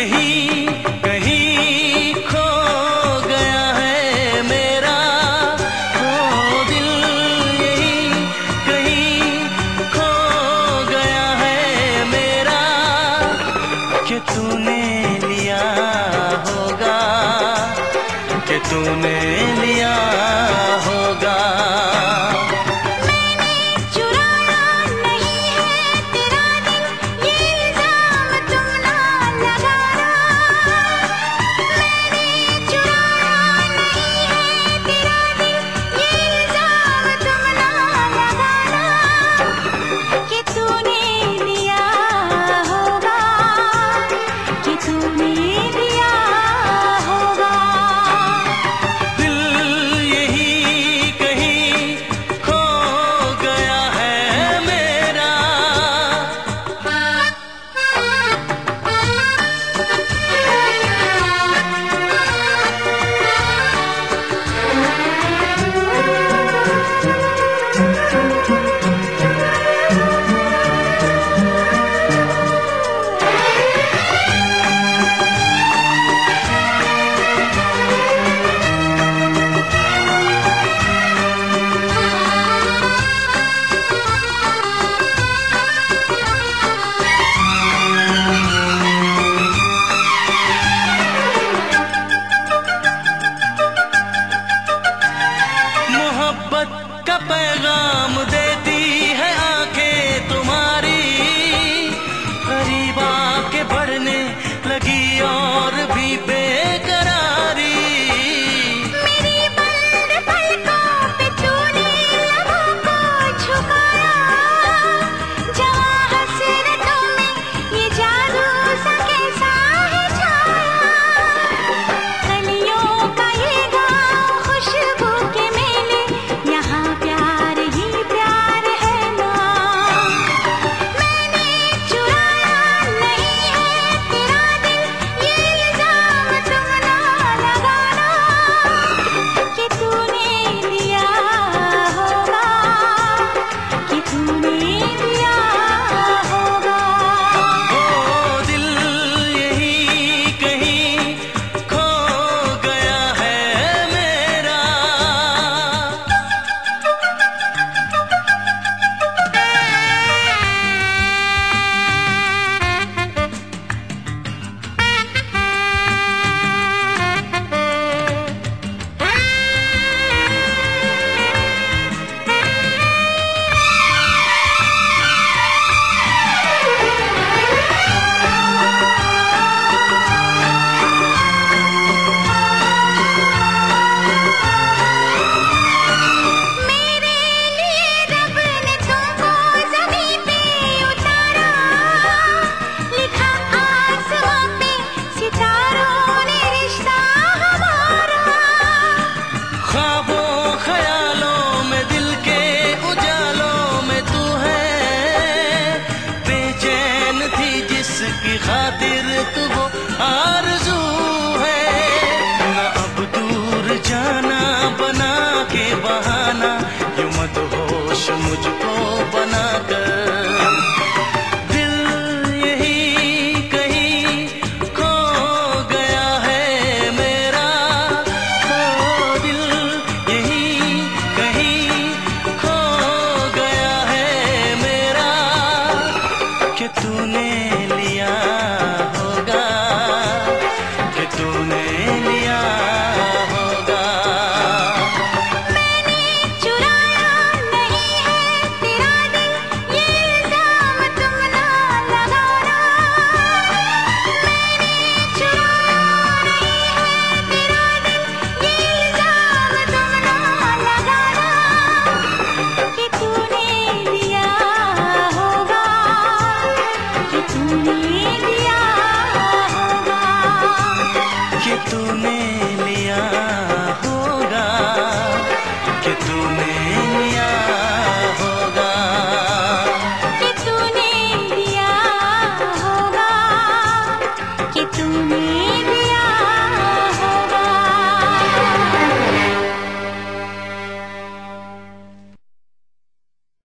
यही कहीं खो गया है मेरा, ओ दिल यही कहीं खो गया है मेरा, कि तूने लिया होगा, कि तूने लिया होगा। का पैगाम देती है आंखें तुम्हारी, करीब आके बढ़ने लगी और भी बेकरारी। मेरी बंद पलकों पे तूने लबों को झुकाया, जहाँ हसरतों में ये जादू सा कैसा है छाया। कलियों का ये गाँव खुशबू के मेले, यहाँ प्यार ही प्यार है ना। मैंने चुराया नहीं है तेरा दिल, ये इल्जाम तुम ना लगाना, कि तूने लिया होगा, कि तूने लिया होगा। ओ दिल यही कहीं खो गया है मेरा। मेरे लिए रब ने तुमको ज़मीं पे उतारा, लिखा आसमां पे सितारों ने रिश्ता हमारा। ख्वाबों ख्यालों में दिल के उजालों में तू है, बेचैन थी जिसकी खातिर तू वो आरज़ू है। न अब दूर जाना बना के बहाना, यूं मत होश मुझको बना कर। दिल यही कहीं खो गया है मेरा, ओ दिल यही कहीं खो गया है मेरा, कि तूने